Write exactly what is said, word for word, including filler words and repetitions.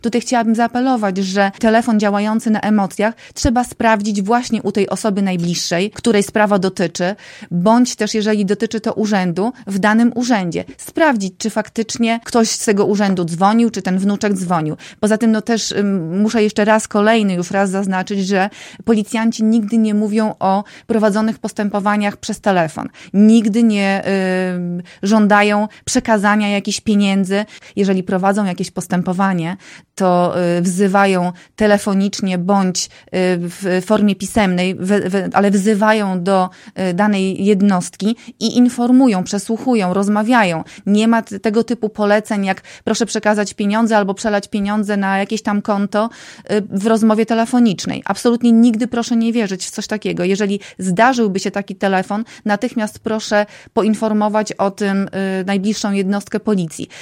Tutaj chciałabym zaapelować, że telefon działający na emocjach trzeba sprawdzić właśnie u tej osoby najbliższej, której sprawa dotyczy, bądź też jeżeli dotyczy to urzędu, w danym urzędzie. Sprawdzić, czy faktycznie ktoś z tego urzędu dzwonił, czy ten wnuczek dzwonił. Poza tym no też um, muszę jeszcze raz kolejny już raz zaznaczyć, że policjanci nigdy nie mówią o prowadzonych postępowaniach przez telefon. Nigdy nie y, żądają przekazania jakichś pieniędzy. Jeżeli prowadzą jakieś postępowanie, to y, wzywają telefonicznie bądź y, w formie pisemnej, w, w, ale wzywają do y, danej jednostki i informują, przesłuchują, rozmawiają. Nie ma t- tego typu poleceń, jak proszę przekazać pieniądze albo przelać pieniądze na jakieś tam konto y, w rozmowie telefonicznej. Absolutnie nigdy proszę nie wierzyć w coś takiego. Jeżeli zdarzyłby się taki telefon, natychmiast proszę poinformować o tym y, najbliższą jednostkę policji.